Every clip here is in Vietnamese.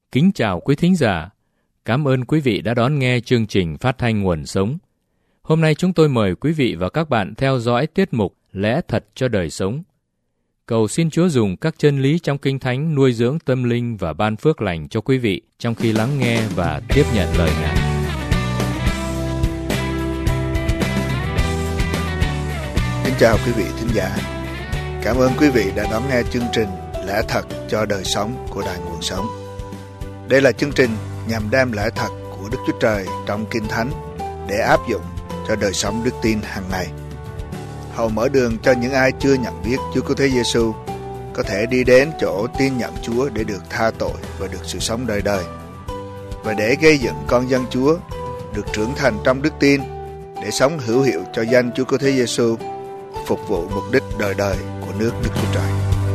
Kính chào quý thính giả. Cảm ơn quý vị đã đón nghe chương trình phát thanh Nguồn Sống. Hôm nay chúng tôi mời quý vị và các bạn theo dõi tiết mục Lẽ Thật cho Đời Sống. Cầu xin Chúa dùng các chân lý trong Kinh Thánh nuôi dưỡng tâm linh và ban phước lành cho quý vị trong khi lắng nghe và tiếp nhận lời Ngài. Kính chào quý vị thính giả. Cảm ơn quý vị đã đón nghe chương trình Lẽ Thật cho Đời Sống của Đài Nguồn Sống. Đây là chương trình nhằm đem lẽ thật của Đức Chúa Trời trong Kinh Thánh để áp dụng cho đời sống đức tin hàng ngày. Hầu mở đường cho những ai chưa nhận biết Chúa Cứu Thế Giêsu có thể đi đến chỗ tin nhận Chúa để được tha tội và được sự sống đời đời, và để gây dựng con dân Chúa được trưởng thành trong đức tin để sống hữu hiệu cho danh Chúa Cứu Thế Giêsu, phục vụ mục đích đời đời của nước Đức Chúa Trời.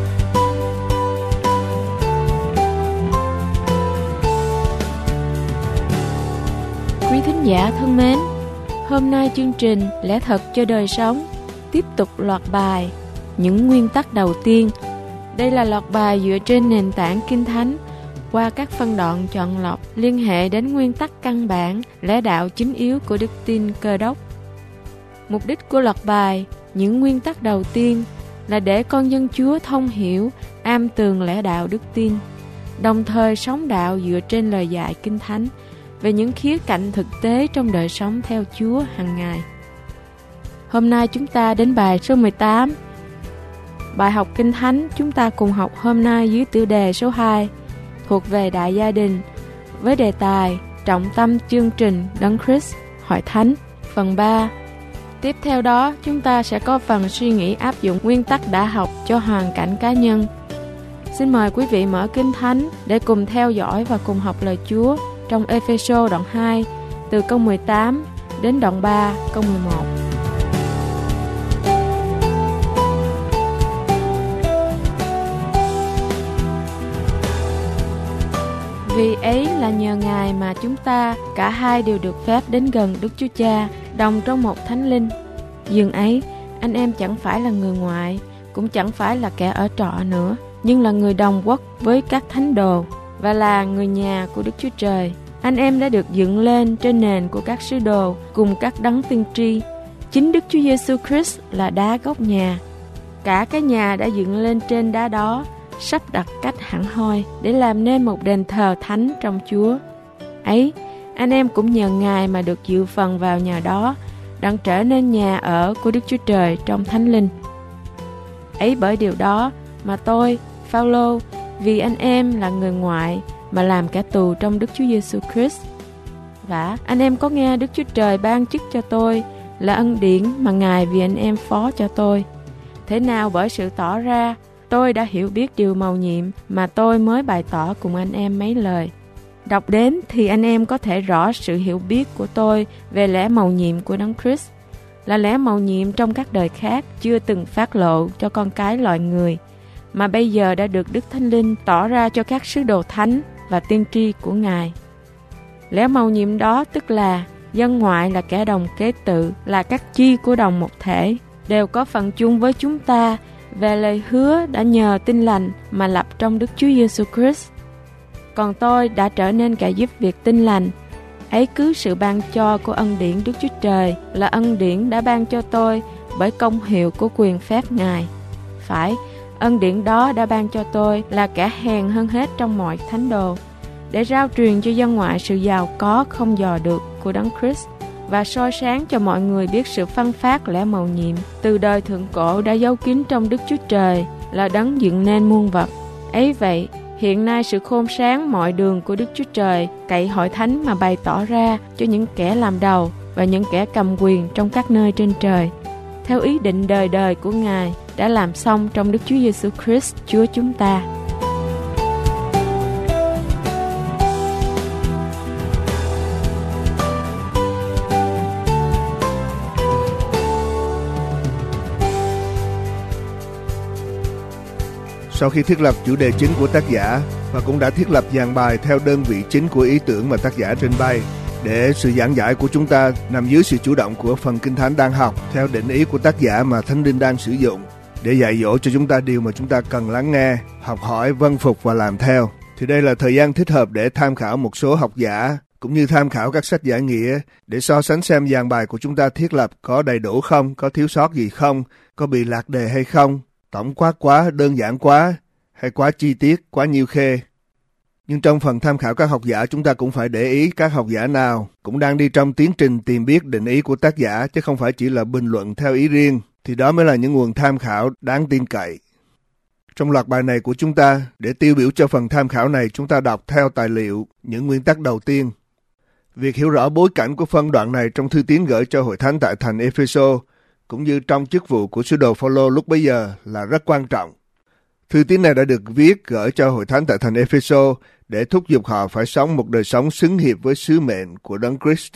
Quý thính giả thân mến, hôm nay chương trình Lẽ Thật cho Đời Sống tiếp tục loạt bài Những nguyên tắc đầu tiên. Đây là loạt bài dựa trên nền tảng Kinh Thánh qua các phân đoạn chọn lọc liên hệ đến nguyên tắc căn bản, lẽ đạo chính yếu của đức tin Cơ Đốc. Mục đích của loạt bài Những nguyên tắc đầu tiên là để con dân Chúa thông hiểu, am tường lẽ đạo đức tin, đồng thời sống đạo dựa trên lời dạy Kinh Thánh về những khía cạnh thực tế trong đời sống theo Chúa hàng ngày. Hôm nay chúng ta đến bài số 18. Bài học Kinh Thánh chúng ta cùng học hôm nay dưới tựa đề số 2 thuộc về Đại Gia Đình với đề tài Trọng tâm chương trình Đấng Christ Hội Thánh phần 3. Tiếp theo đó chúng ta sẽ có phần suy nghĩ áp dụng nguyên tắc đã học cho hoàn cảnh cá nhân. Xin mời quý vị mở Kinh Thánh để cùng theo dõi và cùng học lời Chúa trong Ê-phê-sô đoạn 2 từ câu 18 đến đoạn 3 câu 11. Vì ấy là nhờ Ngài mà chúng ta cả hai đều được phép đến gần Đức Chúa Cha, đồng trong một thánh linh. Dường ấy, anh em chẳng phải là người ngoại, cũng chẳng phải là kẻ ở trọ nữa, nhưng là người đồng quốc với các thánh đồ và là người nhà của Đức Chúa Trời. Anh em đã được dựng lên trên nền của các sứ đồ cùng các đấng tiên tri. Chính Đức Chúa Giêsu Christ là đá gốc nhà. Cả cái nhà đã dựng lên trên đá đó, sắp đặt cách hẳn hoi để làm nên một đền thờ thánh trong Chúa. Ấy, anh em cũng nhờ Ngài mà được dự phần vào nhà đó, đặng trở nên nhà ở của Đức Chúa Trời trong thánh linh. Ấy bởi điều đó mà tôi, Phao-lô, vì anh em là người ngoại mà làm kẻ tù trong Đức Chúa Giêsu Christ. Và anh em có nghe Đức Chúa Trời ban chức cho tôi là ân điển mà Ngài vì anh em phó cho tôi. Thế nào bởi sự tỏ ra, tôi đã hiểu biết điều mầu nhiệm mà tôi mới bày tỏ cùng anh em mấy lời. Đọc đến thì anh em có thể rõ sự hiểu biết của tôi về lẽ mầu nhiệm của Đấng Christ, là lẽ mầu nhiệm trong các đời khác chưa từng phát lộ cho con cái loài người, mà bây giờ đã được Đức Thánh Linh tỏ ra cho các sứ đồ thánh và tiên tri của Ngài. Lẽ mầu nhiệm đó tức là dân ngoại là kẻ đồng kế tự, là các chi của đồng một thể, đều có phần chung với chúng ta về lời hứa đã nhờ tin lành mà lập trong Đức Chúa Giêsu Christ. Còn tôi đã trở nên kẻ giúp việc tin lành. Ấy cứ sự ban cho của ân điển Đức Chúa Trời là ân điển đã ban cho tôi bởi công hiệu của quyền phép Ngài. Phải, ân điển đó đã ban cho tôi là kẻ hèn hơn hết trong mọi thánh đồ, để rao truyền cho dân ngoại sự giàu có không dò được của Đấng Christ, và soi sáng cho mọi người biết sự phân phát lẽ mầu nhiệm từ đời thượng cổ đã giấu kín trong Đức Chúa Trời, là Đấng dựng nên muôn vật. Ấy vậy, hiện nay sự khôn sáng mọi đường của Đức Chúa Trời cậy hội thánh mà bày tỏ ra cho những kẻ làm đầu và những kẻ cầm quyền trong các nơi trên trời, theo ý định đời đời của Ngài đã làm xong trong Đức Chúa Giêsu Christ Chúa chúng ta. Sau khi thiết lập chủ đề chính của tác giả và cũng đã thiết lập dàn bài theo đơn vị chính của ý tưởng mà tác giả trình bày, để sự giảng giải của chúng ta nằm dưới sự chủ động của phần Kinh Thánh đang học theo định ý của tác giả mà Thánh Linh đang sử dụng để dạy dỗ cho chúng ta điều mà chúng ta cần lắng nghe, học hỏi, vâng phục và làm theo. thì đây là thời gian thích hợp để tham khảo một số học giả, cũng như tham khảo các sách giải nghĩa để so sánh xem giảng bài của chúng ta thiết lập có đầy đủ không, có thiếu sót gì không, có bị lạc đề hay không, tổng quát quá, đơn giản quá, hay quá chi tiết, quá nhiêu khê. Nhưng trong phần tham khảo các học giả, chúng ta cũng phải để ý các học giả nào cũng đang đi trong tiến trình tìm biết định ý của tác giả, chứ không phải chỉ là bình luận theo ý riêng, thì đó mới là những nguồn tham khảo đáng tin cậy. Trong loạt bài này của chúng ta, để tiêu biểu cho phần tham khảo này, chúng ta đọc theo tài liệu những nguyên tắc đầu tiên. Việc hiểu rõ bối cảnh của phân đoạn này trong thư tín gửi cho hội thánh tại thành Epheso, cũng như trong chức vụ của sứ đồ Phaolô lúc bấy giờ là rất quan trọng. Thư tín này đã được viết gửi cho hội thánh tại thành Epheso để thúc giục họ phải sống một đời sống xứng hiệp với sứ mệnh của Đấng Christ.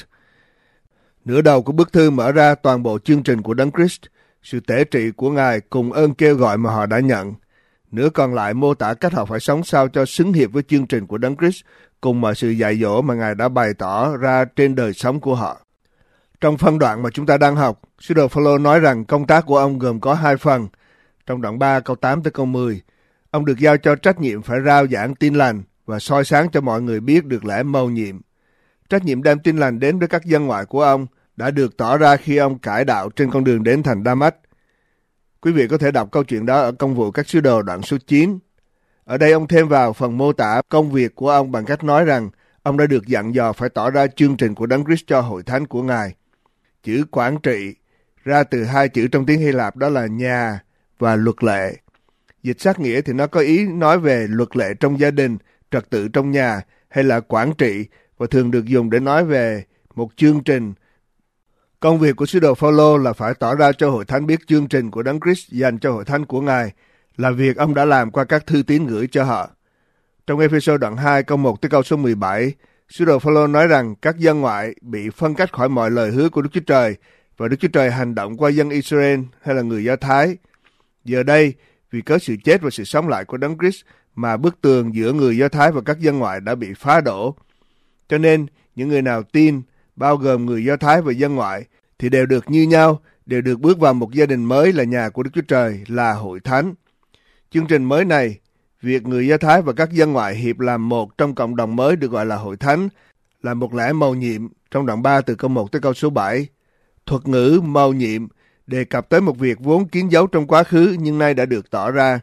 Nửa đầu của bức thư mở ra toàn bộ chương trình của Đấng Christ, sự tể trị của Ngài cùng ơn kêu gọi mà họ đã nhận. Nửa còn lại mô tả cách họ phải sống sao cho xứng hiệp với chương trình của Đấng Christ cùng mọi sự dạy dỗ mà Ngài đã bày tỏ ra trên đời sống của họ. Trong phân đoạn mà chúng ta đang học, sứ đồ Phaolô nói rằng công tác của ông gồm có 2 phần. Trong đoạn 3 câu 8 tới câu 10, ông được giao cho trách nhiệm phải rao giảng tin lành và soi sáng cho mọi người biết được lẽ mầu nhiệm. Trách nhiệm đem tin lành đến với các dân ngoại của ông đã được tỏ ra khi ông cải đạo trên con đường đến thành Đa-mách. Quý vị có thể đọc câu chuyện đó ở Công vụ các sứ đồ đoạn số 9. Ở đây ông thêm vào phần mô tả công việc của ông bằng cách nói rằng ông đã được dặn dò phải tỏ ra chương trình của Đấng Christ cho hội thánh của Ngài. Chữ quản trị ra từ 2 chữ trong tiếng Hy Lạp, đó là nhà và luật lệ. Dịch sát nghĩa thì nó có ý nói về luật lệ trong gia đình, trật tự trong nhà hay là quản trị, và thường được dùng để nói về một chương trình. Công việc của sứ đồ Phaolô là phải tỏ ra cho hội thánh biết chương trình của Đấng Christ dành cho hội thánh của Ngài, là việc ông đã làm qua các thư tín gửi cho họ. Trong Ephesos đoạn 2 câu 1 tới câu số 17, sứ đồ Phaolô nói rằng các dân ngoại bị phân cách khỏi mọi lời hứa của Đức Chúa Trời, và Đức Chúa Trời hành động qua dân Israel hay là người Do Thái. Giờ đây, vì cớ sự chết và sự sống lại của Đấng Christ mà bức tường giữa người Do Thái và các dân ngoại đã bị phá đổ. Cho nên, những người nào tin, bao gồm người Do Thái và dân ngoại, thì đều được như nhau, đều được bước vào một gia đình mới là nhà của Đức Chúa Trời, là hội thánh. Chương trình mới này, việc người Do Thái và các dân ngoại hiệp làm một trong cộng đồng mới được gọi là hội thánh, là một lẽ mầu nhiệm trong đoạn 3 từ câu 1 tới câu số 7. Thuật ngữ mầu nhiệm đề cập tới một việc vốn kín dấu trong quá khứ nhưng nay đã được tỏ ra.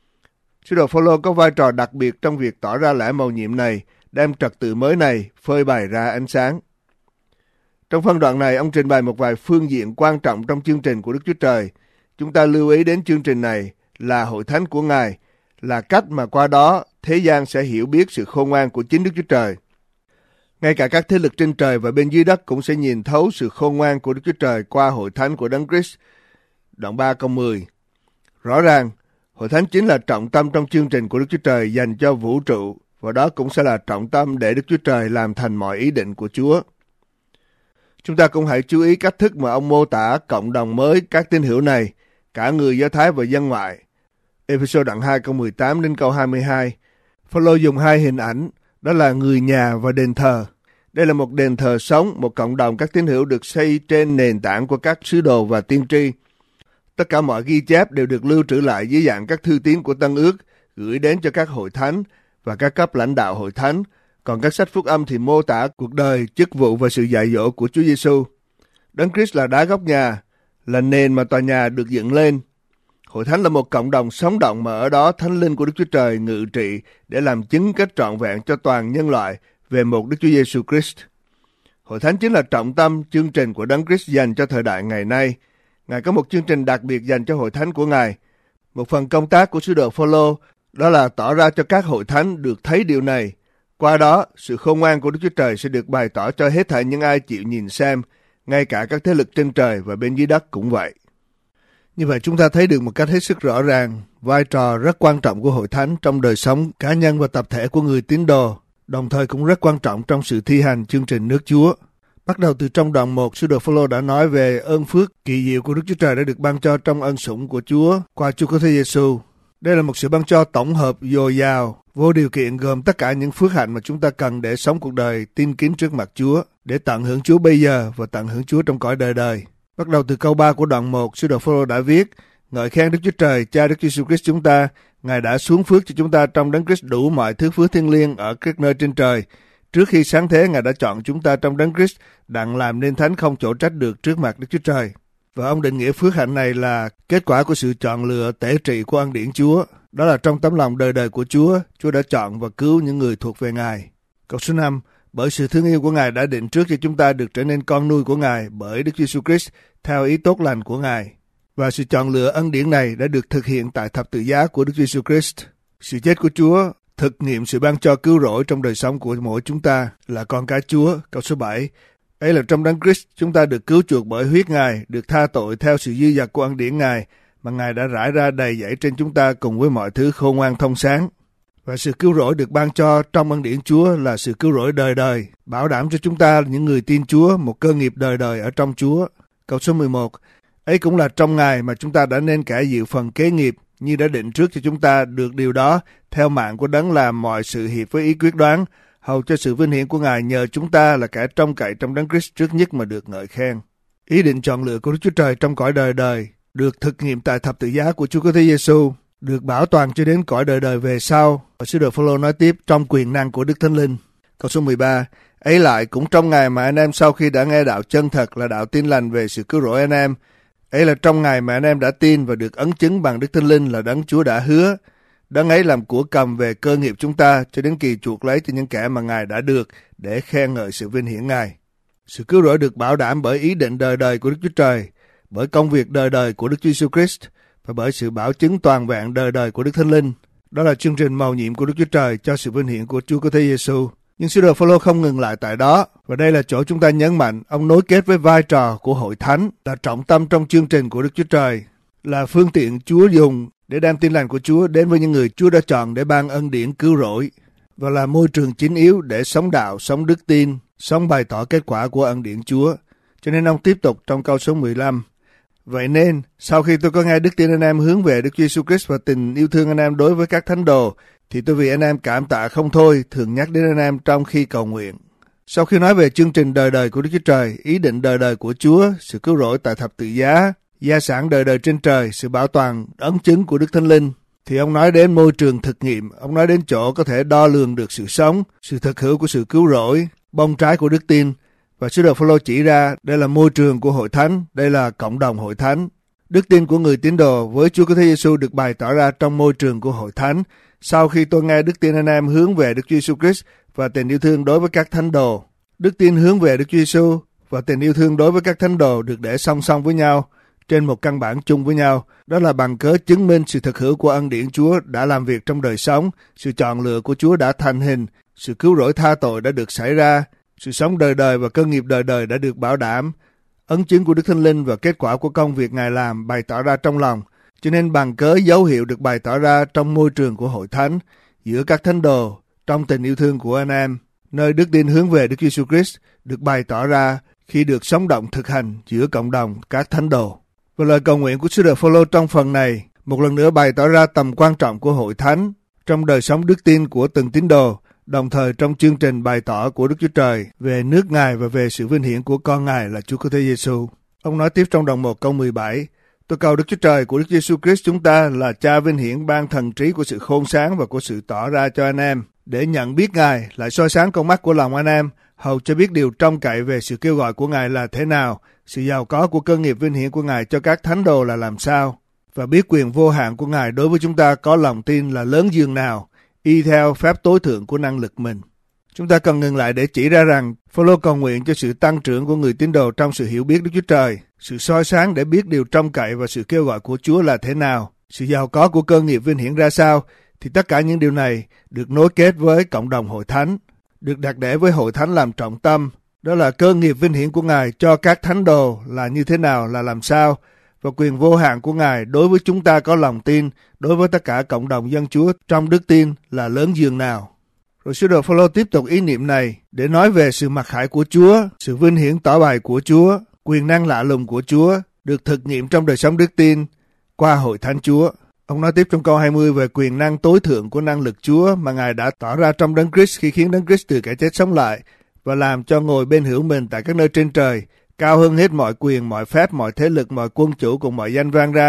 Sứ đồ Phaolô có vai trò đặc biệt trong việc tỏ ra lẽ mầu nhiệm này, đem trật tự mới này phơi bày ra ánh sáng. Trong phân đoạn này, ông trình bày một vài phương diện quan trọng trong chương trình của Đức Chúa Trời. Chúng ta lưu ý đến chương trình này là hội thánh của Ngài, là cách mà qua đó thế gian sẽ hiểu biết sự khôn ngoan của chính Đức Chúa Trời. Ngay cả các thế lực trên trời và bên dưới đất cũng sẽ nhìn thấu sự khôn ngoan của Đức Chúa Trời qua hội thánh của Đấng Christ. Đoạn 3 câu 10. Rõ ràng, hội thánh chính là trọng tâm trong chương trình của Đức Chúa Trời dành cho vũ trụ, và đó cũng sẽ là trọng tâm để Đức Chúa Trời làm thành mọi ý định của Chúa. Chúng ta cũng hãy chú ý cách thức mà ông mô tả cộng đồng mới các tín hữu này, cả người Do Thái và dân ngoại. Ephesos đoạn 2 câu 18 đến câu 22. Phaolô dùng 2 hình ảnh, đó là người nhà và đền thờ. Đây là một đền thờ sống, một cộng đồng các tín hữu được xây trên nền tảng của các sứ đồ và tiên tri. Tất cả mọi ghi chép đều được lưu trữ lại dưới dạng các thư tín của Tân Ước, gửi đến cho các hội thánh và các cấp lãnh đạo hội thánh. Còn các sách phúc âm thì mô tả cuộc đời, chức vụ và sự dạy dỗ của Chúa Giêsu. Đấng Christ là đá gốc nhà, là nền mà tòa nhà được dựng lên. Hội thánh là một cộng đồng sống động mà ở đó Thánh Linh của Đức Chúa Trời ngự trị để làm chứng cách trọn vẹn cho toàn nhân loại về một Đức Chúa Giêsu Christ. Hội thánh chính là trọng tâm chương trình của Đấng Christ dành cho thời đại ngày nay. Ngài có một chương trình đặc biệt dành cho hội thánh của Ngài. Một phần công tác của sứ đồ Phaolô đó là tỏ ra cho các hội thánh được thấy điều này. Qua đó, sự khôn ngoan của Đức Chúa Trời sẽ được bày tỏ cho hết thảy những ai chịu nhìn xem, ngay cả các thế lực trên trời và bên dưới đất cũng vậy. Như vậy chúng ta thấy được một cách hết sức rõ ràng vai trò rất quan trọng của hội thánh trong đời sống cá nhân và tập thể của người tín đồ, đồng thời cũng rất quan trọng trong sự thi hành chương trình nước Chúa. Bắt đầu từ trong đoạn 1, sứ đồ Phaolô đã nói về ơn phước kỳ diệu của Đức Chúa Trời đã được ban cho trong ân sủng của Chúa qua Chúa Cứu Thế Giêsu. Đây là một sự ban cho tổng hợp dồi dào, vô điều kiện, gồm tất cả những phước hạnh mà chúng ta cần để sống cuộc đời tin kính trước mặt Chúa, để tận hưởng Chúa bây giờ và tận hưởng Chúa trong cõi đời đời. Bắt đầu từ câu 3 của đoạn 1, sứ đồ Phaolô đã viết: Ngợi khen Đức Chúa Trời, Cha Đức Giêsu Christ chúng ta, Ngài đã xuống phước cho chúng ta trong Đấng Christ đủ mọi thứ phước thiêng liêng ở các nơi trên trời. Trước khi sáng thế, Ngài đã chọn chúng ta trong Đấng Christ đặng làm nên thánh không chỗ trách được trước mặt Đức Chúa Trời. Và ông định nghĩa phước hạnh này là kết quả của sự chọn lựa tể trị của ân điển Chúa. Đó là trong tấm lòng đời đời của Chúa, Chúa đã chọn và cứu những người thuộc về Ngài. Câu số 5, bởi sự thương yêu của Ngài đã định trước cho chúng ta được trở nên con nuôi của Ngài bởi Đức Giêsu Christ theo ý tốt lành của Ngài. Và sự chọn lựa ân điển này đã được thực hiện tại thập tự giá của Đức Giêsu Christ. Sự chết của Chúa thực nghiệm sự ban cho cứu rỗi trong đời sống của mỗi chúng ta là con cái Chúa. Câu số 7, ấy là trong Đấng Christ chúng ta được cứu chuộc bởi huyết Ngài, được tha tội theo sự dư dật của ân điển Ngài mà Ngài đã rải ra đầy dẫy trên chúng ta cùng với mọi thứ khôn ngoan thông sáng. Và sự cứu rỗi được ban cho trong ân điển Chúa là sự cứu rỗi đời đời, bảo đảm cho chúng ta những người tin Chúa một cơ nghiệp đời đời ở trong Chúa. Câu số 11, ấy cũng là trong Ngài mà chúng ta đã nên kẻ dự phần kế nghiệp, như đã định trước cho chúng ta được điều đó theo mạng của Đấng làm mọi sự hiệp với ý quyết đoán, hầu cho sự vinh hiển của Ngài nhờ chúng ta là kẻ trông cậy trong Đấng Christ trước nhất mà được ngợi khen. Ý định chọn lựa của Đức Chúa Trời trong cõi đời đời được thực nghiệm tại thập tự giá của Chúa Cứu Thế Giêsu, được bảo toàn cho đến cõi đời đời về sau. Và sứ đồ Phêrô nói tiếp trong quyền năng của Đức Thánh Linh. Câu số 13, ấy lại cũng trong Ngài mà anh em sau khi đã nghe đạo chân thật là đạo tin lành về sự cứu rỗi anh em, ấy là trong Ngài mà anh em đã tin và được ấn chứng bằng Đức Thánh Linh là Đấng Chúa đã hứa. Đấng ấy làm của cầm về cơ nghiệp chúng ta cho đến kỳ chuộc lấy cho những kẻ mà Ngài đã được để khen ngợi sự vinh hiển Ngài. Sự cứu rỗi được bảo đảm bởi ý định đời đời của Đức Chúa Trời, bởi công việc đời đời của Đức Chúa Jesus Christ và bởi sự bảo chứng toàn vẹn đời đời của Đức Thánh Linh. Đó là chương trình mầu nhiệm của Đức Chúa Trời cho sự vinh hiển của Chúa Cứu Thế Giêsu. Nhưng sứ đồ Phêrô không ngừng lại tại đó, và đây là chỗ chúng ta nhấn mạnh ông nối kết với vai trò của hội thánh là trọng tâm trong chương trình của Đức Chúa Trời, là phương tiện Chúa dùng để đem tin lành của Chúa đến với những người Chúa đã chọn để ban ân điển cứu rỗi, và là môi trường chính yếu để sống đạo, sống đức tin, sống bày tỏ kết quả của ân điển Chúa. Cho nên ông tiếp tục trong câu số 15. Vậy nên, sau khi tôi có nghe đức tin anh em hướng về Đức Chúa Jesus Christ và tình yêu thương anh em đối với các thánh đồ, thì tôi vì anh em cảm tạ không thôi, thường nhắc đến anh em trong khi cầu nguyện. Sau khi nói về chương trình đời đời của Đức Chúa Trời, ý định đời đời của Chúa, sự cứu rỗi tại thập tự giá, gia sản đời đời trên trời, sự bảo toàn, ấn chứng của Đức Thánh Linh, thì ông nói đến môi trường thực nghiệm, ông nói đến chỗ có thể đo lường được sự sống, sự thực hữu của sự cứu rỗi, bông trái của đức tin. Và sứ đồ Phêrô chỉ ra đây là môi trường của hội thánh, đây là cộng đồng hội thánh. Đức tin của người tín đồ với Chúa Cứu Thế Giêsu được bày tỏ ra trong môi trường của hội thánh. Sau khi tôi nghe đức tin anh em hướng về Đức Chúa Jesus Christ và tình yêu thương đối với các thánh đồ, đức tin hướng về Đức Chúa Giêsu và tình yêu thương đối với các thánh đồ được để song song với nhau trên một căn bản chung với nhau. Đó là bằng cớ chứng minh sự thực hữu của ân điển Chúa đã làm việc trong đời sống, sự chọn lựa của Chúa đã thành hình, sự cứu rỗi tha tội đã được xảy ra, sự sống đời đời và cơ nghiệp đời đời đã được bảo đảm, ấn chứng của Đức Thánh Linh và kết quả của công việc Ngài làm bày tỏ ra trong lòng. Cho nên bằng cớ dấu hiệu được bày tỏ ra trong môi trường của hội thánh, giữa các thánh đồ, trong tình yêu thương của anh em, nơi đức tin hướng về Đức Chúa Jesus Christ được bày tỏ ra khi được sống động thực hành giữa cộng đồng các thánh đồ. Và lời cầu nguyện của sứ đồ Phêrô trong phần này một lần nữa bày tỏ ra tầm quan trọng của hội thánh trong đời sống đức tin của từng tín đồ, đồng thời trong chương trình bày tỏ của Đức Chúa Trời về nước Ngài và về sự vinh hiển của con Ngài là Chúa Cứu Thế Giêsu. Ông nói tiếp trong đoạn 1 câu 17, tôi cầu Đức Chúa Trời của Đức Giêsu Christ chúng ta là Cha vinh hiển ban thần trí của sự khôn sáng và của sự tỏ ra cho anh em, để nhận biết Ngài, lại soi sáng con mắt của lòng anh em, hầu cho biết điều trông cậy về sự kêu gọi của Ngài là thế nào, sự giàu có của cơ nghiệp vinh hiển của Ngài cho các thánh đồ là làm sao, và biết quyền vô hạn của Ngài đối với chúng ta có lòng tin là lớn dường nào, y theo phép tối thượng của năng lực mình. Chúng ta cần ngừng lại để chỉ ra rằng Phêrô cầu nguyện cho sự tăng trưởng của người tín đồ trong sự hiểu biết Đức Chúa Trời, sự soi sáng để biết điều trông cậy và sự kêu gọi của Chúa là thế nào, sự giàu có của cơ nghiệp vinh hiển ra sao, thì tất cả những điều này được nối kết với cộng đồng hội thánh, được đặt để với hội thánh làm trọng tâm. Đó là cơ nghiệp vinh hiển của Ngài cho các thánh đồ là như thế nào, là làm sao, và quyền vô hạn của Ngài đối với chúng ta có lòng tin, đối với tất cả cộng đồng dân Chúa trong đức tin là lớn dường nào. Rồi sứ đồ Phêrô tiếp tục ý niệm này để nói về sự mặc khải của Chúa, sự vinh hiển tỏ bày của Chúa, quyền năng lạ lùng của Chúa được thực nghiệm trong đời sống đức tin qua hội thánh Chúa. Ông nói tiếp trong câu 20 về quyền năng tối thượng của năng lực Chúa mà Ngài đã tỏ ra trong Đấng Christ khi khiến Đấng Christ từ kẻ chết sống lại và làm cho ngồi bên hữu mình tại các nơi trên trời, cao hơn hết mọi quyền, mọi phép, mọi thế lực, mọi quân chủ cùng mọi danh vang ra,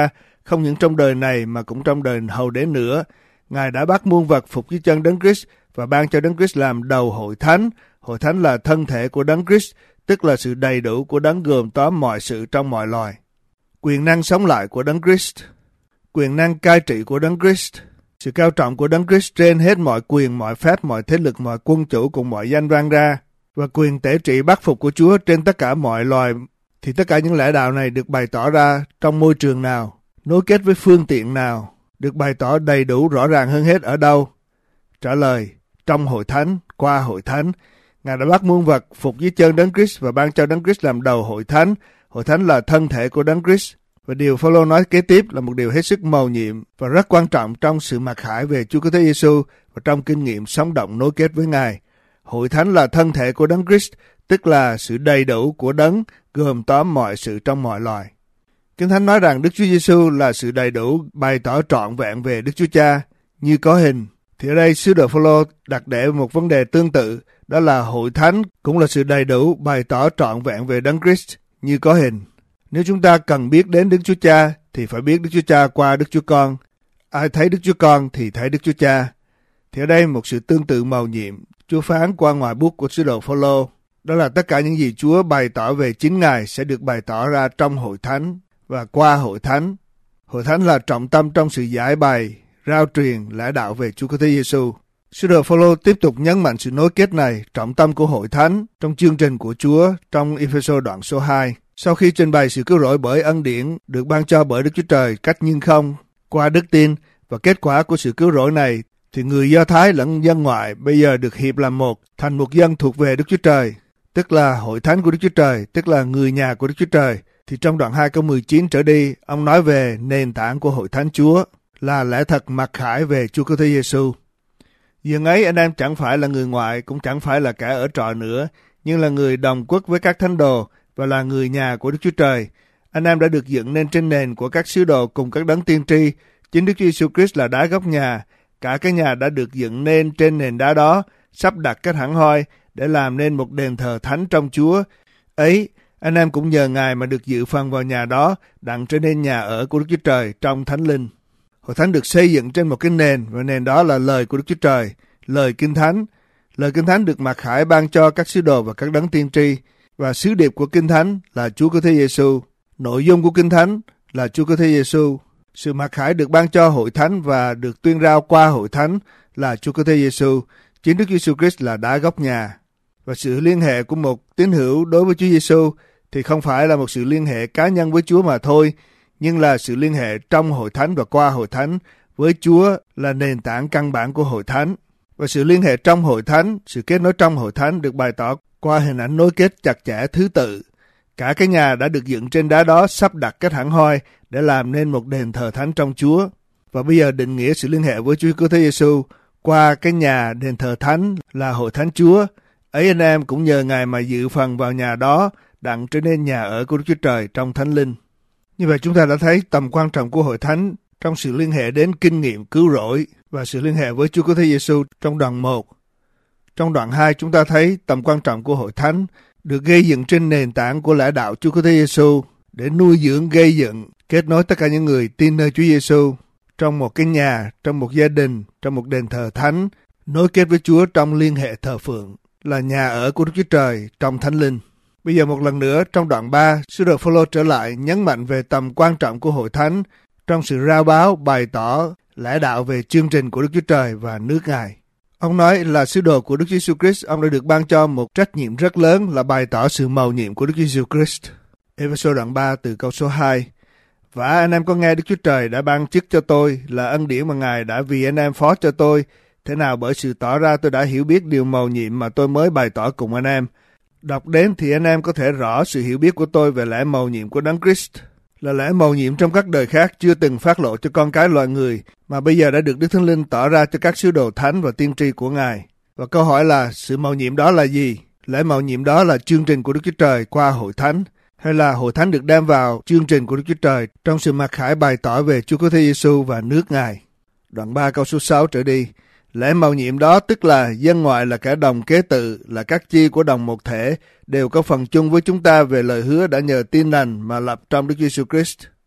không những trong đời này mà cũng trong đời hầu đến nữa. Ngài đã bắt muôn vật phục dưới chân Đấng Christ và ban cho Đấng Christ làm đầu hội thánh. Hội thánh là thân thể của Đấng Christ, tức là sự đầy đủ của Đấng gồm tóm mọi sự trong mọi loài. Quyền năng sống lại của Đấng Christ, quyền năng cai trị của Đấng Christ, sự cao trọng của Đấng Christ trên hết mọi quyền, mọi phép, mọi thế lực, mọi quân chủ cùng mọi danh vang ra, và quyền tể trị bắt phục của Chúa trên tất cả mọi loài. Thì tất cả những lẽ đạo này được bày tỏ ra trong môi trường nào, nối kết với phương tiện nào, được bày tỏ đầy đủ rõ ràng hơn hết ở đâu? Trả lời, trong hội thánh, qua hội thánh. Ngài đã bắt muôn vật phục dưới chân Đấng Christ và ban cho Đấng Christ làm đầu hội thánh. Hội thánh là thân thể của Đấng Christ. Và điều Phaolô nói kế tiếp là một điều hết sức mầu nhiệm và rất quan trọng trong sự mặc khải về Chúa Cứu Thế Giêsu và trong kinh nghiệm sống động nối kết với Ngài. Hội thánh là thân thể của Đấng Christ, tức là sự đầy đủ của Đấng gồm tóm mọi sự trong mọi loài. Kinh Thánh nói rằng Đức Chúa Giêsu là sự đầy đủ bày tỏ trọn vẹn về Đức Chúa Cha như có hình. Thì ở đây sứ đồ Phaolô đặt để một vấn đề tương tự, đó là hội thánh cũng là sự đầy đủ bày tỏ trọn vẹn về Đấng Christ như có hình. Nếu chúng ta cần biết đến Đức Chúa Cha thì phải biết Đức Chúa Cha qua Đức Chúa Con. Ai thấy Đức Chúa Con thì thấy Đức Chúa Cha. Thì ở đây một sự tương tự mầu nhiệm Chúa phán qua ngoài bút của sứ đồ Phaolô, đó là tất cả những gì Chúa bày tỏ về chính Ngài sẽ được bày tỏ ra trong hội thánh và qua hội thánh. Hội thánh là trọng tâm trong sự giải bày, rao truyền lẽ đạo về Chúa Cứu Thế Giêsu. Sứ đồ Phaolô tiếp tục nhấn mạnh sự nối kết này, trọng tâm của hội thánh trong chương trình của Chúa trong Ephesos đoạn số 2. Sau khi trình bày sự cứu rỗi bởi ân điển được ban cho bởi Đức Chúa Trời cách nhưng không qua đức tin và kết quả của sự cứu rỗi này, thì người Do Thái lẫn dân ngoại bây giờ được hiệp làm một, thành một dân thuộc về Đức Chúa Trời, tức là hội thánh của Đức Chúa Trời, tức là người nhà của Đức Chúa Trời. Thì trong đoạn 2 câu 19 trở đi, ông nói về nền tảng của hội thánh Chúa là lẽ thật mặc khải về Chúa Cứu Thế Giêsu. Dường ấy anh em chẳng phải là người ngoại, cũng chẳng phải là kẻ ở trọ nữa, nhưng là người đồng quốc với các thánh đồ và là người nhà của Đức Chúa Trời. Anh em đã được dựng nên trên nền của các sứ đồ cùng các đấng tiên tri. Chính Đức Chúa Giêsu Christ là đá gốc nhà. Cả cái nhà đã được dựng nên trên nền đá đó, sắp đặt cách hẳn hoi để làm nên một đền thờ thánh trong Chúa. Ấy, anh em cũng nhờ Ngài mà được dự phần vào nhà đó, đặng trở nên nhà ở của Đức Chúa Trời trong Thánh Linh. Hội thánh được xây dựng trên một cái nền, và nền đó là lời của Đức Chúa Trời, lời Kinh Thánh. Lời Kinh Thánh được mặc khải ban cho các sứ đồ và các đấng tiên tri, và sứ điệp của Kinh Thánh là Chúa Cứu Thế Giêsu. Nội dung của Kinh Thánh là Chúa Cứu Thế Giêsu. Sự mặc khải được ban cho hội thánh và được tuyên rao qua hội thánh là Chúa Cứu Thế Giêsu. Chính Đức Giêsu Christ là đá gốc nhà. Và sự liên hệ của một tín hữu đối với Chúa Giêsu thì không phải là một sự liên hệ cá nhân với Chúa mà thôi, nhưng là sự liên hệ trong hội thánh và qua hội thánh với Chúa là nền tảng căn bản của hội thánh. Và sự liên hệ trong hội thánh, sự kết nối trong hội thánh được bày tỏ qua hình ảnh nối kết chặt chẽ thứ tự. Cả cái nhà đã được dựng trên đá đó, sắp đặt cách hẳn hoi để làm nên một đền thờ thánh trong Chúa. Và bây giờ định nghĩa sự liên hệ với Chúa Cứu Thế Giêsu qua cái nhà đền thờ thánh là hội thánh Chúa. Ấy anh em cũng nhờ Ngài mà dự phần vào nhà đó, đặng trở nên nhà ở của Đức Chúa Trời trong Thánh Linh. Như vậy chúng ta đã thấy tầm quan trọng của hội thánh trong sự liên hệ đến kinh nghiệm cứu rỗi và sự liên hệ với Chúa Cứu Thế Giêsu trong đoạn 1. Trong đoạn 2 chúng ta thấy tầm quan trọng của hội thánh được gây dựng trên nền tảng của lẽ đạo Chúa Cứu Thế Giêsu để nuôi dưỡng, gây dựng, kết nối tất cả những người tin nơi Chúa Giêsu trong một cái nhà, trong một gia đình, trong một đền thờ thánh, nối kết với Chúa trong liên hệ thờ phượng, là nhà ở của Đức Chúa Trời trong Thánh Linh. Bây giờ một lần nữa trong đoạn 3, sứ đồ Phaolô trở lại nhấn mạnh về tầm quan trọng của hội thánh trong sự rao báo, bày tỏ lẽ đạo về chương trình của Đức Chúa Trời và nước Ngài. Ông nói là sứ đồ của Đức Chúa Jesus Christ, ông đã được ban cho một trách nhiệm rất lớn là bày tỏ sự mầu nhiệm của Đức Chúa Jesus Christ. Ephesos đoạn 3 từ câu số 2. Và anh em có nghe Đức Chúa Trời đã ban chức cho tôi là ân điển mà Ngài đã vì anh em phó cho tôi. Thế nào bởi sự tỏ ra tôi đã hiểu biết điều mầu nhiệm mà tôi mới bày tỏ cùng anh em. Đọc đến thì anh em có thể rõ sự hiểu biết của tôi về lẽ mầu nhiệm của Đấng Christ, là lẽ mầu nhiệm trong các đời khác chưa từng phát lộ cho con cái loài người, mà bây giờ đã được Đức Thánh Linh tỏ ra cho các sứ đồ thánh và tiên tri của Ngài. Và câu hỏi là sự mầu nhiệm đó là gì? Lẽ mầu nhiệm đó là chương trình của Đức Chúa Trời qua hội thánh, hay là hội thánh được đem vào chương trình của Đức Chúa Trời trong sự mặc khải bày tỏ về Chúa Cứu Thế Giêsu và nước Ngài? Đoạn 3 câu số 6 trở đi. Lẽ mầu nhiệm đó tức là dân ngoại là kẻ đồng kế tự, là các chi của đồng một thể, đều có phần chung với chúng ta về lời hứa đã nhờ tin lành mà lập trong Đức Giêsu Christ.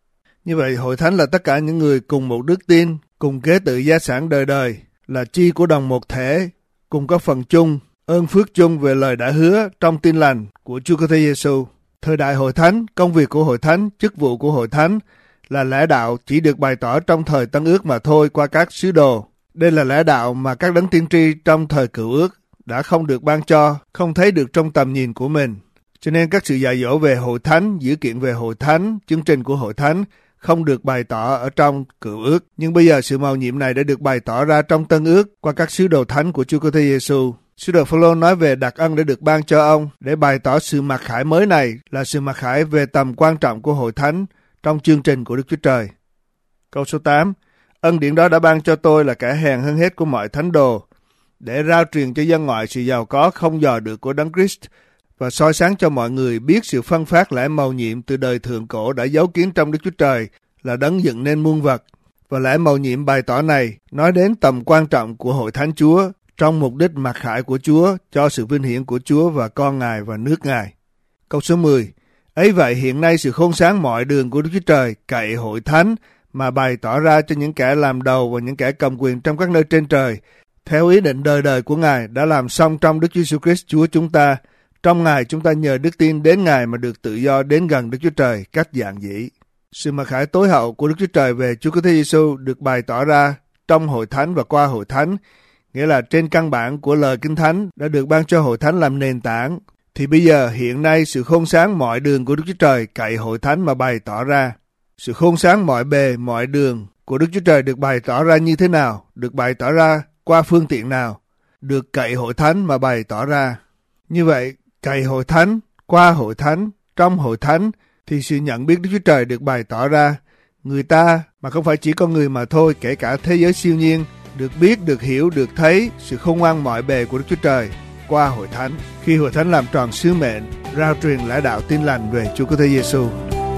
Như vậy, hội thánh là tất cả những người cùng một đức tin, cùng kế tự gia sản đời đời, là chi của đồng một thể, cùng có phần chung, ơn phước chung về lời đã hứa trong tin lành của Chúa Kitô Giêsu. Thời đại hội thánh, công việc của hội thánh, chức vụ của hội thánh là lẽ đạo chỉ được bày tỏ trong thời Tân Ước mà thôi qua các sứ đồ. Đây là lẽ đạo mà các đấng tiên tri trong thời Cựu Ước đã không được ban cho, không thấy được trong tầm nhìn của mình. Cho nên các sự dạy dỗ về hội thánh, dữ kiện về hội thánh, chương trình của hội thánh không được bày tỏ ở trong Cựu Ước. Nhưng bây giờ sự mầu nhiệm này đã được bày tỏ ra trong Tân Ước qua các sứ đồ thánh của Chúa Kitô Giêsu. Sứ đồ Phêrô nói về đặc ân đã được ban cho ông để bày tỏ sự mặc khải mới này là sự mặc khải về tầm quan trọng của hội thánh trong chương trình của Đức Chúa Trời. Câu số 8. Ân điển đó đã ban cho tôi là kẻ hèn hơn hết của mọi thánh đồ, để rao truyền cho dân ngoại sự giàu có không dò được của Đấng Christ và soi sáng cho mọi người biết sự phân phát lẽ mầu nhiệm từ đời thượng cổ đã dấu kiến trong Đức Chúa Trời là Đấng dựng nên muôn vật. Và lẽ mầu nhiệm bày tỏ này nói đến tầm quan trọng của hội thánh Chúa trong mục đích mặc khải của Chúa cho sự vinh hiển của Chúa và con Ngài và nước Ngài. Câu số 10. Ấy vậy hiện nay sự khôn sáng mọi đường của Đức Chúa Trời cậy hội thánh mà bày tỏ ra cho những kẻ làm đầu và những kẻ cầm quyền trong các nơi trên trời, theo ý định đời đời của Ngài đã làm xong trong Đức Chúa Jesus Christ Chúa chúng ta. Trong Ngài chúng ta nhờ đức tin đến Ngài mà được tự do đến gần Đức Chúa Trời cách giản dĩ. Sự mặc khải tối hậu của Đức Chúa Trời về Chúa Kitô Giêsu được bày tỏ ra trong hội thánh và qua hội thánh, nghĩa là trên căn bản của lời Kinh Thánh đã được ban cho hội thánh làm nền tảng. Thì bây giờ hiện nay sự khôn sáng mọi đường của Đức Chúa Trời cậy hội thánh mà bày tỏ ra. Sự khôn sáng mọi bề, mọi đường của Đức Chúa Trời được bày tỏ ra như thế nào? Được bày tỏ ra qua phương tiện nào? Được cậy hội thánh mà bày tỏ ra. Như vậy, cậy hội thánh, qua hội thánh, trong hội thánh thì sự nhận biết Đức Chúa Trời được bày tỏ ra. Người ta mà không phải chỉ con người mà thôi, kể cả thế giới siêu nhiên, được biết, được hiểu, được thấy sự khôn ngoan mọi bề của Đức Chúa Trời qua hội thánh. Khi hội thánh làm tròn sứ mệnh, rao truyền lẽ đạo tin lành về Chúa Kitô Giêsu.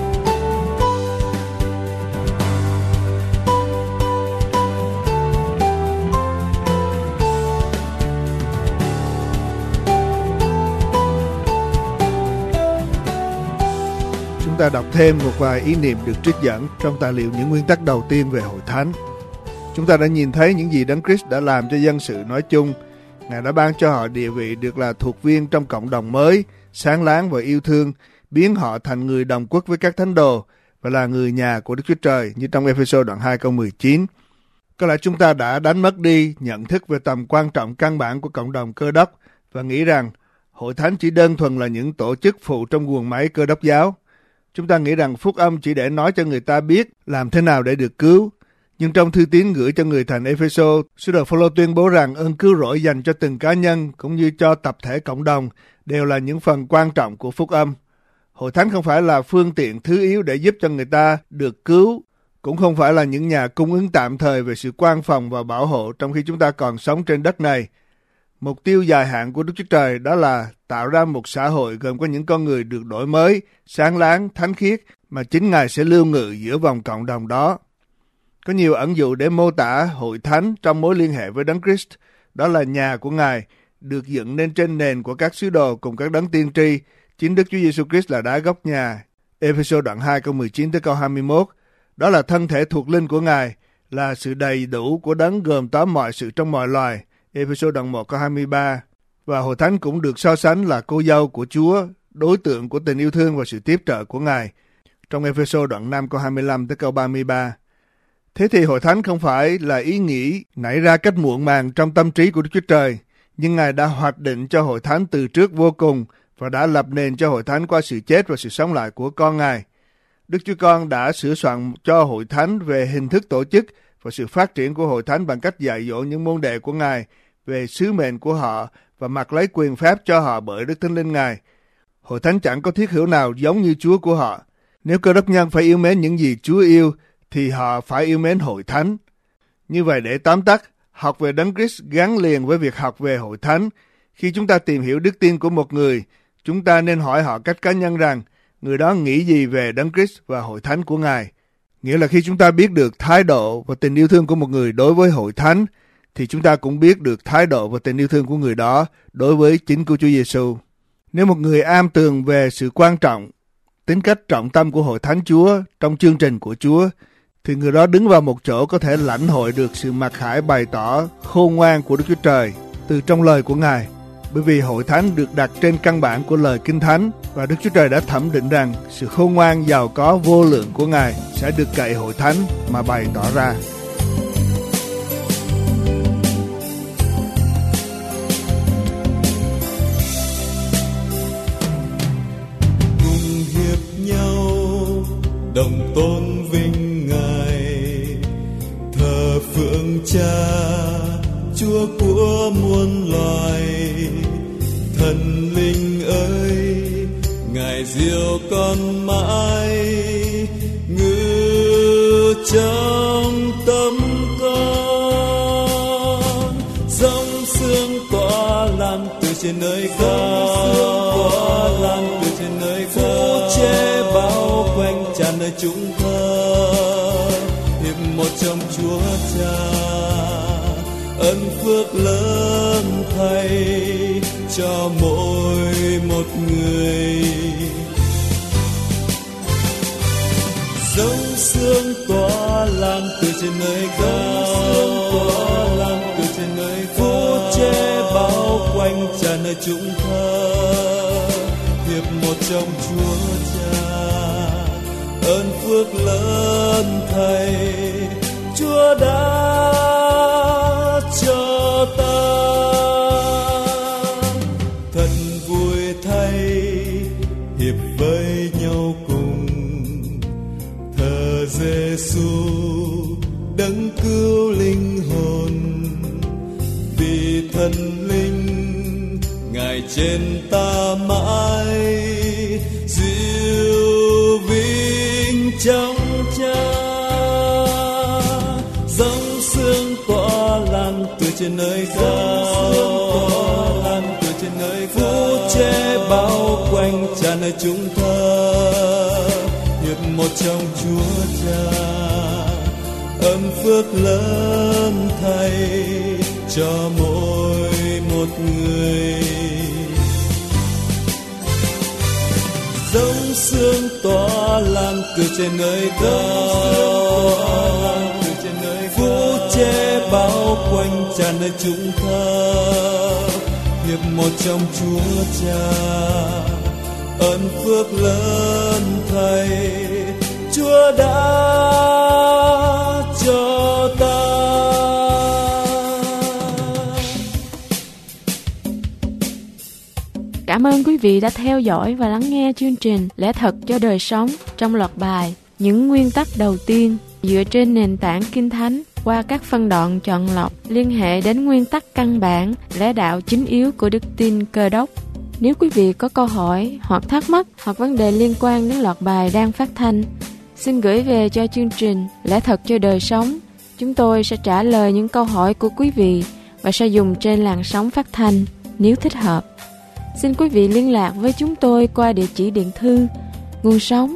Chúng ta đọc thêm một vài ý niệm được trích dẫn trong tài liệu những nguyên tắc đầu tiên về hội thánh. Chúng ta đã nhìn thấy những gì Đấng Christ đã làm cho dân sự nói chung. Ngài đã ban cho họ địa vị được là thuộc viên trong cộng đồng mới, sáng láng và yêu thương, biến họ thành người đồng quốc với các thánh đồ và là người nhà của Đức Chúa Trời như trong Ê-phê-sô đoạn 2 câu 19. Có lẽ chúng ta đã đánh mất đi nhận thức về tầm quan trọng căn bản của cộng đồng Cơ Đốc và nghĩ rằng hội thánh chỉ đơn thuần là những tổ chức phụ trong guồng máy Cơ Đốc giáo. Chúng ta nghĩ rằng phúc âm chỉ để nói cho người ta biết làm thế nào để được cứu. Nhưng trong thư tín gửi cho người thành Ê-phê-sô, sứ đồ Phêrô tuyên bố rằng ơn cứu rỗi dành cho từng cá nhân cũng như cho tập thể cộng đồng đều là những phần quan trọng của phúc âm. Hội thánh không phải là phương tiện thứ yếu để giúp cho người ta được cứu, cũng không phải là những nhà cung ứng tạm thời về sự quan phòng và bảo hộ trong khi chúng ta còn sống trên đất này. Mục tiêu dài hạn của Đức Chúa Trời đó là tạo ra một xã hội gồm có những con người được đổi mới, sáng láng, thánh khiết mà chính Ngài sẽ lưu ngự giữa vòng cộng đồng đó. Có nhiều ẩn dụ để mô tả hội thánh trong mối liên hệ với Đấng Christ, đó là nhà của Ngài được dựng nên trên nền của các sứ đồ cùng các đấng tiên tri. Chính Đức Chúa Giêsu Christ là đá gốc nhà. Ê-phê-sô đoạn 2 câu 19 tới câu 21. Đó là thân thể thuộc linh của Ngài, là sự đầy đủ của đấng gồm tóm mọi sự trong mọi loài. Ê-phê-sô đoạn 1 câu 23. Và hội thánh cũng được so sánh là cô dâu của Chúa, đối tượng của tình yêu thương và sự tiếp trợ của Ngài. Trong Ê-phê-sô đoạn 5 câu 25 tới câu 33. Thế thì hội thánh không phải là ý nghĩ nảy ra cách muộn màng trong tâm trí của Đức Chúa Trời, nhưng Ngài đã hoạch định cho hội thánh từ trước vô cùng và đã lập nền cho hội thánh qua sự chết và sự sống lại của con Ngài. Đức Chúa Con đã sửa soạn cho hội thánh về hình thức tổ chức và sự phát triển của hội thánh bằng cách dạy dỗ những môn đệ của Ngài về sứ mệnh của họ và mặc lấy quyền phép cho họ bởi Đức Thánh Linh Ngài. Hội thánh chẳng có thiết hữu nào giống như Chúa của họ. Nếu Cơ Đốc nhân phải yêu mến những gì Chúa yêu, thì họ phải yêu mến hội thánh. Như vậy để tóm tắt, học về Đấng Christ gắn liền với việc học về hội thánh. Khi chúng ta tìm hiểu đức tin của một người, chúng ta nên hỏi họ cách cá nhân rằng người đó nghĩ gì về Đấng Christ và hội thánh của Ngài. Nghĩa là khi chúng ta biết được thái độ và tình yêu thương của một người đối với hội thánh, thì chúng ta cũng biết được thái độ và tình yêu thương của người đó đối với chính của Chúa Giêsu. Nếu một người am tường về sự quan trọng tính cách trọng tâm của hội thánh Chúa trong chương trình của Chúa, thì người đó đứng vào một chỗ có thể lãnh hội được sự mặc khải bày tỏ khôn ngoan của Đức Chúa Trời từ trong lời của Ngài. Bởi vì hội thánh được đặt trên căn bản của lời Kinh Thánh, và Đức Chúa Trời đã thẩm định rằng sự khôn ngoan giàu có vô lượng của Ngài sẽ được cậy hội thánh mà bày tỏ ra. Cùng hiệp nhau đồng tôn vinh Ngài, thờ phượng Cha Chúa của muôn loài. Thần linh ơi, Ngài diệu con mãi, ngự trong tâm con. Dòng sương tỏa lan từ trên nơi cao, phủ che bao quanh tràn nơi chúng thơ. Hiệp một trong Chúa Cha, ơn phước lớn thay cho mỗi một người. Dòng sương tỏa lan từ trên nơi cao, phủ che bao quanh tràn nơi chúng thơ. Hiệp một trong Chúa Cha, ơn phước lớn thay Chúa đã cho ta. Thật vui thay hiệp với nhau cùng, thờ Giêsu đấng cứu linh hồn. Vì thần linh Ngài trên ta mãi, diệu vinh trong Cha. Dòng sương tỏa lan từ trên nơi cao, phủ che bao quanh tràn nơi chúng thơ. Hiệp một trong Chúa Cha, ơn phước lớn thay cho mỗi một người. Dòng sương tỏa lan từ trên nơi cao, phủ che bao quanh tràn nơi chúng thơ. Hiệp một trong Chúa Cha, ơn phước lớn thay Chúa đã cho ta. Cảm ơn quý vị đã theo dõi và lắng nghe chương trình Lẽ Thật cho Đời Sống trong loạt bài Những Nguyên Tắc Đầu Tiên dựa trên nền tảng Kinh Thánh qua các phân đoạn chọn lọc liên hệ đến nguyên tắc căn bản, lẽ đạo chính yếu của đức tin Cơ Đốc. Nếu quý vị có câu hỏi hoặc thắc mắc hoặc vấn đề liên quan đến loạt bài đang phát thanh, xin gửi về cho chương trình Lẽ Thật cho Đời Sống. Chúng tôi sẽ trả lời những câu hỏi của quý vị và sẽ dùng trên làn sóng phát thanh nếu thích hợp. Xin quý vị liên lạc với chúng tôi qua địa chỉ điện thư nguồn sống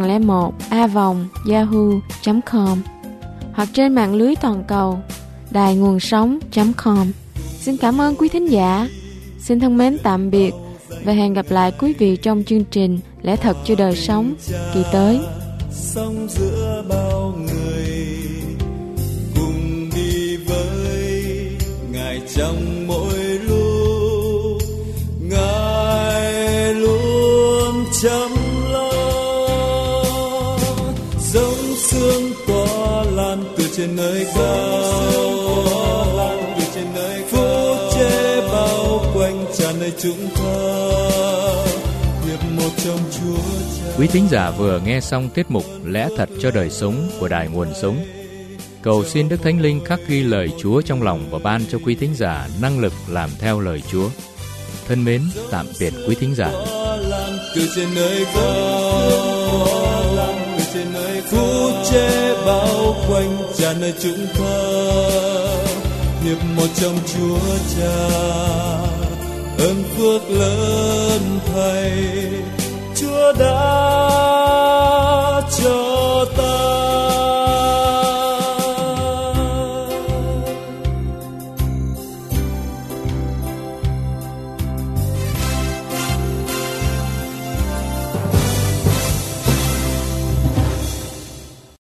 2001a@yahoo.com hoặc trên mạng lưới toàn cầu đài nguồn sống.com. Xin cảm ơn quý thính giả. Xin thân mến tạm biệt và hẹn gặp lại quý vị trong chương trình Lẽ Thật cho Đời Sống kỳ tới. Sống giữa bao người cùng đi với Ngài trong mỗi lúc, Ngài luôn chăm lo. Dòng sương tỏa lan từ trên nơi cao, phủ che bao quanh tràn nơi chúng ta. Hiệp một trong Chúa Cha. Quý thính giả vừa nghe xong tiết mục Lẽ Thật cho Đời Sống của Đài Nguồn Sống. Cầu xin Đức Thánh Linh khắc ghi lời Chúa trong lòng và ban cho quý thính giả năng lực làm theo lời Chúa. Thân mến, tạm biệt quý thính giả. Từ trên nơi cao, phủ che bao quanh tràn nơi chúng ta. Hiệp một trong Chúa Cha, ơn phước lớn thay Chúa đã cho ta.